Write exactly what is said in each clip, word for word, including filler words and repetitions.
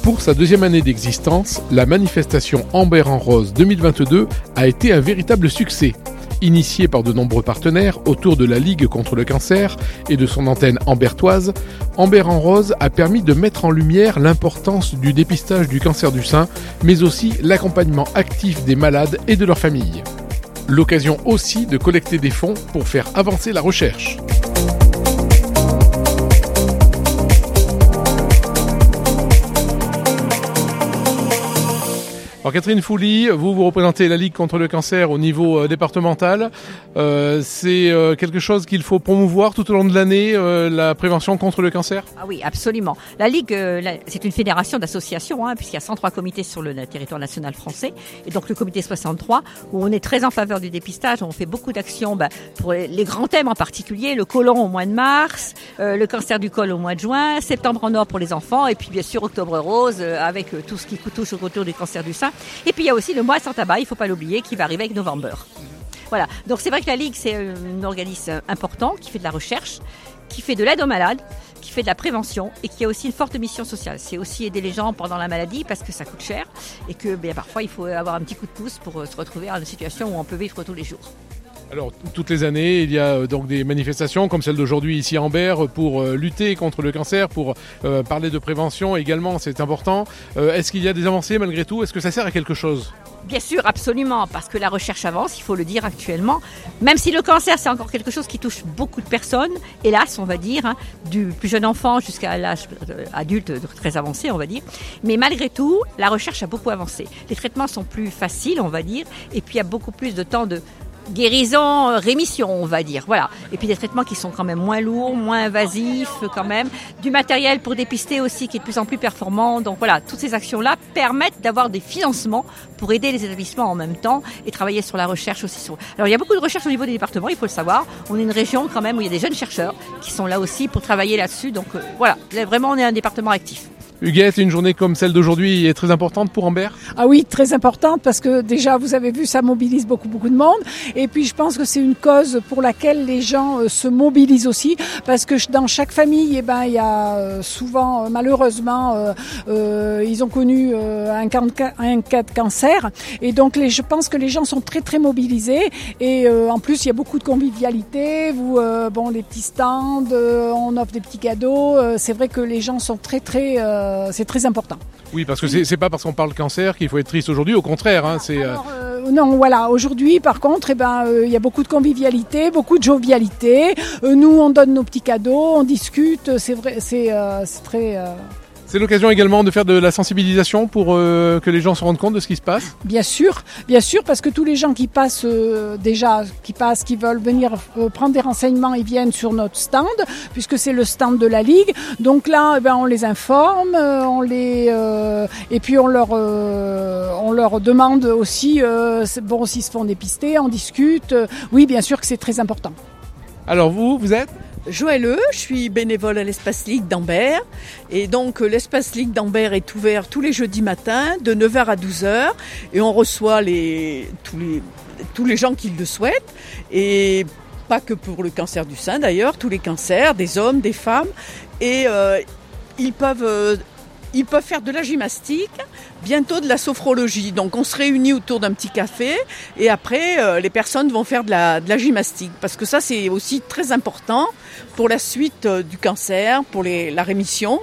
Pour sa deuxième année d'existence, la manifestation Amber en Rose deux mille vingt-deux a été un véritable succès. Initiée par de nombreux partenaires autour de la Ligue contre le cancer et de son antenne ambertoise, Amber en Rose a permis de mettre en lumière l'importance du dépistage du cancer du sein, mais aussi l'accompagnement actif des malades et de leurs familles. L'occasion aussi de collecter des fonds pour faire avancer la recherche. Alors Catherine Fouly, vous, vous représentez la Ligue contre le cancer au niveau euh, départemental. Euh, c'est euh, quelque chose qu'il faut promouvoir tout au long de l'année, euh, la prévention contre le cancer ? Ah oui, absolument. La Ligue, euh, la, c'est une fédération d'associations, hein, puisqu'il y a cent trois comités sur le, le territoire national français. Et donc le comité soixante-trois, où on est très en faveur du dépistage. On fait beaucoup d'actions bah, pour les, les grands thèmes en particulier, le côlon au mois de mars, euh, le cancer du col au mois de juin, septembre en or pour les enfants, et puis bien sûr octobre rose, euh, avec euh, tout ce qui touche autour du cancer du sein. Et puis il y a aussi le mois sans tabac, il ne faut pas l'oublier, qui va arriver avec November. Voilà, donc c'est vrai que la Ligue, c'est un organisme important qui fait de la recherche, qui fait de l'aide aux malades, qui fait de la prévention et qui a aussi une forte mission sociale. C'est aussi aider les gens pendant la maladie parce que ça coûte cher et que bien, parfois il faut avoir un petit coup de pouce pour se retrouver dans une situation où on peut vivre tous les jours. Alors, toutes les années, il y a donc des manifestations comme celle d'aujourd'hui ici à Amber pour euh, lutter contre le cancer, pour euh, parler de prévention également, c'est important. Euh, est-ce qu'il y a des avancées malgré tout ? Est-ce que ça sert à quelque chose ? Bien sûr, absolument, parce que la recherche avance, il faut le dire actuellement. Même si le cancer, c'est encore quelque chose qui touche beaucoup de personnes, hélas, on va dire, hein, du plus jeune enfant jusqu'à l'âge adulte très avancé, on va dire. Mais malgré tout, la recherche a beaucoup avancé. Les traitements sont plus faciles, on va dire, et puis il y a beaucoup plus de temps de guérison, rémission, on va dire, voilà. Et puis des traitements qui sont quand même moins lourds, moins invasifs quand même. Du matériel pour dépister aussi qui est de plus en plus performant. Donc voilà, toutes ces actions-là permettent d'avoir des financements pour aider les établissements en même temps et travailler sur la recherche aussi. Sur... Alors il y a beaucoup de recherche au niveau des départements, il faut le savoir. On est une région quand même où il y a des jeunes chercheurs qui sont là aussi pour travailler là-dessus. Donc euh, voilà, là, vraiment on est un département actif. Huguette, une journée comme celle d'aujourd'hui est très importante pour Amber ? Ah oui, très importante parce que déjà, vous avez vu, ça mobilise beaucoup, beaucoup de monde. Et puis, je pense que c'est une cause pour laquelle les gens euh, se mobilisent aussi parce que dans chaque famille, eh ben, il y a euh, souvent, euh, malheureusement, euh, euh, ils ont connu euh, un, cas, un cas de cancer. Et donc, les, je pense que les gens sont très, très mobilisés. Et euh, en plus, il y a beaucoup de convivialité. Vous, euh, bon, les petits stands, euh, on offre des petits cadeaux. Euh, c'est vrai que les gens sont très, très... Euh, c'est très important. Oui, parce que c'est, c'est pas parce qu'on parle cancer qu'il faut être triste aujourd'hui, au contraire. Hein, c'est, Alors, euh, non, voilà, aujourd'hui, par contre, eh ben, euh, y a beaucoup de convivialité, beaucoup de jovialité. Euh, nous, on donne nos petits cadeaux, on discute, c'est vrai, c'est, euh, c'est très... Euh... C'est l'occasion également de faire de la sensibilisation pour euh, que les gens se rendent compte de ce qui se passe ? Bien sûr, bien sûr, parce que tous les gens qui passent euh, déjà, qui passent, qui veulent venir euh, prendre des renseignements, ils viennent sur notre stand, puisque c'est le stand de la Ligue. Donc là, eh ben, on les informe, euh, on les, euh, et puis on leur, euh, on leur demande aussi, euh, bon, s'ils se font dépister, on discute. Oui, bien sûr que c'est très important. Alors vous, vous êtes ? Joëlle, je suis bénévole à l'Espace Ligue d'Amber et donc l'Espace Ligue d'Amber est ouvert tous les jeudis matins de neuf heures à douze heures et on reçoit les, tous, les, tous les gens qui le souhaitent et pas que pour le cancer du sein d'ailleurs, tous les cancers, des hommes, des femmes et euh, ils peuvent... Euh, Ils peuvent faire de la gymnastique, bientôt de la sophrologie. Donc on se réunit autour d'un petit café et après euh, les personnes vont faire de la, de la gymnastique. Parce que ça c'est aussi très important pour la suite euh, du cancer, pour les, la rémission.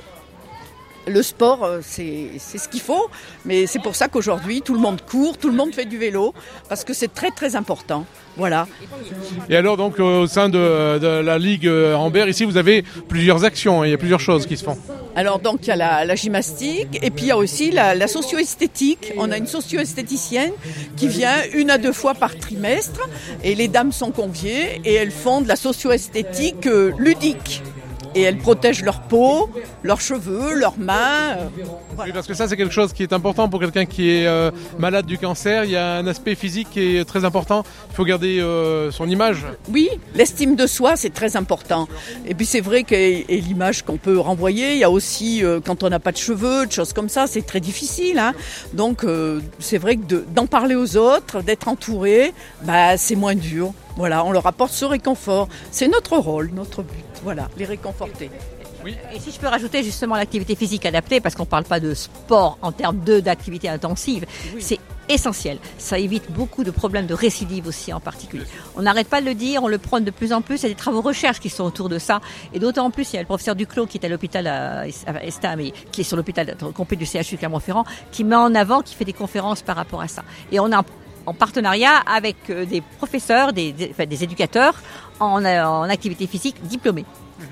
Le sport, euh, c'est, c'est ce qu'il faut, mais c'est pour ça qu'aujourd'hui tout le monde court, tout le monde fait du vélo, parce que c'est très très important. Voilà. Et alors donc euh, au sein de, de la Ligue Amber, ici vous avez plusieurs actions, hein, il y a plusieurs choses qui se font. Alors donc il y a la, la gymnastique et puis il y a aussi la, la socio-esthétique. On a une socio-esthéticienne qui vient une à deux fois par trimestre et les dames sont conviées et elles font de la socio-esthétique euh, ludique. Et elles protègent leur peau, leurs cheveux, leurs mains. Euh, voilà. Oui, parce que ça, c'est quelque chose qui est important pour quelqu'un qui est euh, malade du cancer. Il y a un aspect physique qui est très important. Il faut garder euh, son image. Oui, l'estime de soi, c'est très important. Et puis c'est vrai que et l'image qu'on peut renvoyer, il y a aussi, euh, quand on n'a pas de cheveux, de choses comme ça, c'est très difficile. Hein. Donc euh, c'est vrai que de, d'en parler aux autres, d'être entouré, bah, c'est moins dur. Voilà, on leur apporte ce réconfort. C'est notre rôle, notre but. Voilà, les réconforter. Oui. Et si je peux rajouter justement l'activité physique adaptée, parce qu'on ne parle pas de sport en termes de, d'activité intensive, oui. C'est essentiel. Ça évite beaucoup de problèmes de récidive aussi en particulier. On n'arrête pas de le dire, on le prône de plus en plus. Il y a des travaux de recherche qui sont autour de ça. Et d'autant plus, il y a le professeur Duclos qui est à l'hôpital à Estam et qui est sur l'hôpital complet du C H U Clermont-Ferrand, qui met en avant, qui fait des conférences par rapport à ça. Et on a en partenariat avec des professeurs, des, des, enfin, des éducateurs en, en activité physique diplômés.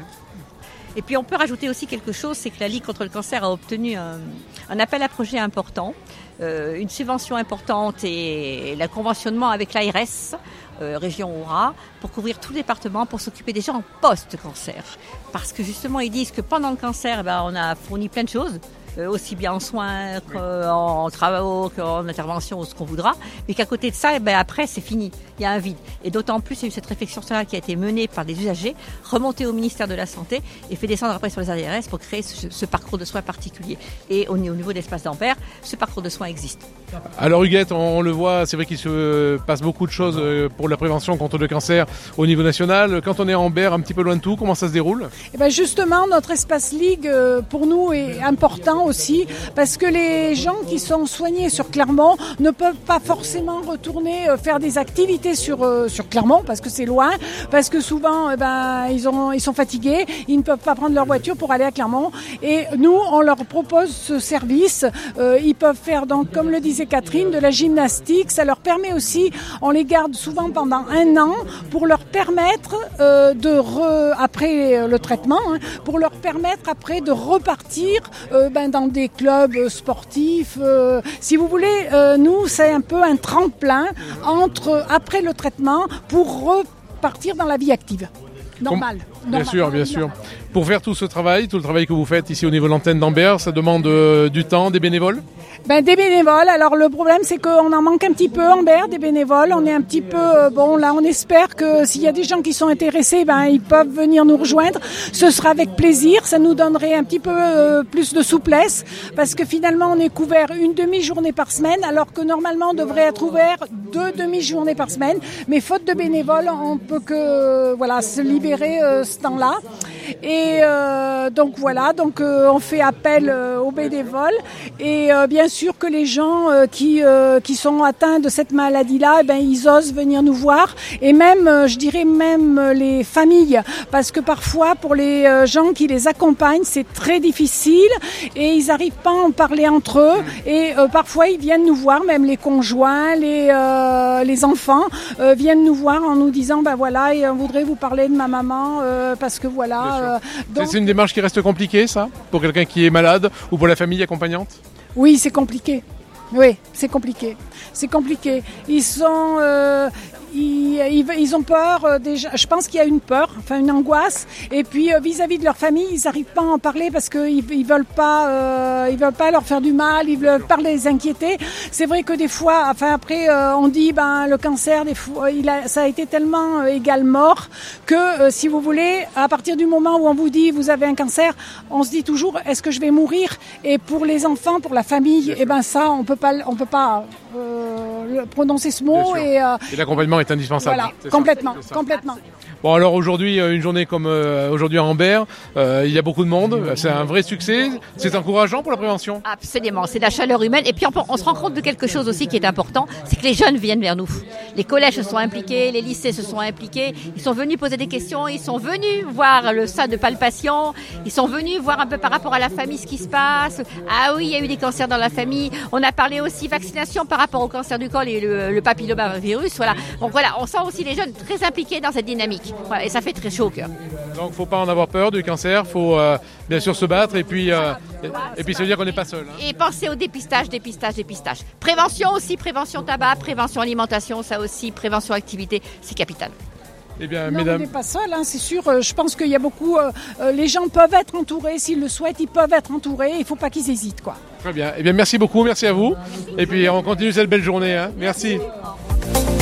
Et puis on peut rajouter aussi quelque chose, c'est que la Ligue contre le cancer a obtenu un, un appel à projet important, euh, une subvention importante et le conventionnement avec l'A R S, euh, région Haut-Rhin, pour couvrir tout le département, pour s'occuper des gens en post-cancer. Parce que justement, ils disent que pendant le cancer, eh ben, on a fourni plein de choses. Euh, aussi bien en soins qu'en travaux, qu'en intervention ou ce qu'on voudra, mais qu'à côté de ça, eh ben, après c'est fini, il y a un vide. Et d'autant plus, il y a eu cette réflexion nationale qui a été menée par des usagers, remontée au ministère de la Santé et fait descendre après sur les A R S pour créer ce, ce parcours de soins particulier. Et au, au niveau de l'espace d'Ambert, ce parcours de soins existe. Alors Huguette, on, on le voit, c'est vrai qu'il se passe beaucoup de choses pour la prévention contre le cancer au niveau national. Quand on est à Ambert, un petit peu loin de tout, comment ça se déroule ? Eh ben justement, notre espace Ligue, pour nous, est important aussi, parce que les gens qui sont soignés sur Clermont ne peuvent pas forcément retourner faire des activités sur, sur Clermont, parce que c'est loin, parce que souvent, eh ben, ils, ont, ils sont fatigués, ils ne peuvent pas prendre leur voiture pour aller à Clermont. Et nous, on leur propose ce service. Euh, ils peuvent faire, donc, comme le disait Catherine, de la gymnastique. Ça leur permet aussi, on les garde souvent pendant un an, pour leur permettre euh, de, re, après le traitement, hein, pour leur permettre après de repartir euh, ben, dans des clubs sportifs. Euh, si vous voulez, euh, nous, c'est un peu un tremplin entre, après le traitement pour repartir dans la vie active. Normal. Bien normal, sûr, bien normal. sûr. Pour faire tout ce travail, tout le travail que vous faites ici au niveau de l'antenne d'Ambert, ça demande euh, du temps, des bénévoles ? Ben, des bénévoles. Alors le problème, c'est qu'on en manque un petit peu, Ambert, des bénévoles. On est un petit peu, euh, bon là, on espère que s'il y a des gens qui sont intéressés, ben ils peuvent venir nous rejoindre. Ce sera avec plaisir. Ça nous donnerait un petit peu euh, plus de souplesse, parce que finalement, on est couvert une demi-journée par semaine, alors que normalement, on devrait être ouvert deux demi-journées par semaine. Mais faute de bénévoles, on peut que, voilà, se libérer euh, ce temps-là. Et euh, donc voilà, donc euh, on fait appel euh, aux bénévoles et euh, bien sûr que les gens euh, qui euh, qui sont atteints de cette maladie-là, eh ben ils osent venir nous voir et même, euh, je dirais même euh, les familles, parce que parfois pour les euh, gens qui les accompagnent, c'est très difficile et ils n'arrivent pas à en parler entre eux et euh, parfois ils viennent nous voir, même les conjoints, les euh, les enfants euh, viennent nous voir en nous disant ben voilà, et on voudrait vous parler de ma maman euh, parce que voilà. Euh, donc... C'est une démarche qui reste compliquée, ça, pour quelqu'un qui est malade ou pour la famille accompagnante ? Oui, c'est compliqué. Oui, c'est compliqué. C'est compliqué. Ils sont, euh, ils, ils, ils ont peur euh, déjà. Je pense qu'il y a une peur, enfin une angoisse. Et puis euh, vis-à-vis de leur famille, ils n'arrivent pas à en parler parce qu'ils ils veulent pas, euh, ils veulent pas leur faire du mal. Ils veulent pas les inquiéter. C'est vrai que des fois, enfin après, euh, on dit ben le cancer, des fois, il a, ça a été tellement euh, égal mort que euh, si vous voulez, à partir du moment où on vous dit vous avez un cancer, on se dit toujours est-ce que je vais mourir ? Et pour les enfants, pour la famille, et ben ça, on peut pas, on peut pas euh, prononcer ce mot et, euh, et l'accompagnement est indispensable. Voilà, c'est complètement, ça, complètement. Bon alors aujourd'hui, une journée comme euh, aujourd'hui à Ambert, euh, il y a beaucoup de monde, c'est un vrai succès, c'est encourageant pour la prévention. Absolument, c'est de la chaleur humaine et puis on, on se rend compte de quelque chose aussi qui est important, c'est que les jeunes viennent vers nous. Les collèges se sont impliqués, les lycées se sont impliqués, ils sont venus poser des questions, ils sont venus voir le sein de palpation, ils sont venus voir un peu par rapport à la famille ce qui se passe. Ah oui, il y a eu des cancers dans la famille, on a parlé aussi vaccination par rapport au cancer du col et le, le papillomavirus, voilà. Donc voilà, on sent aussi les jeunes très impliqués dans cette dynamique. Voilà, et ça fait très chaud au cœur. Donc faut pas en avoir peur du cancer, faut euh, bien sûr se battre et puis euh, et, et puis se dire qu'on n'est pas seul. Hein. Et penser au dépistage, dépistage, dépistage. Prévention aussi, prévention tabac, prévention alimentation, ça aussi, prévention activité, c'est capital. Eh bien, non, mesdames... on n'est pas seul, hein, c'est sûr. Euh, je pense qu'il y a beaucoup. Euh, euh, les gens peuvent être entourés, s'ils le souhaitent, ils peuvent être entourés. Il ne faut pas qu'ils hésitent, quoi. Très bien. Eh bien, merci beaucoup, merci à vous. Et puis on continue cette belle journée. Hein. Merci. Merci.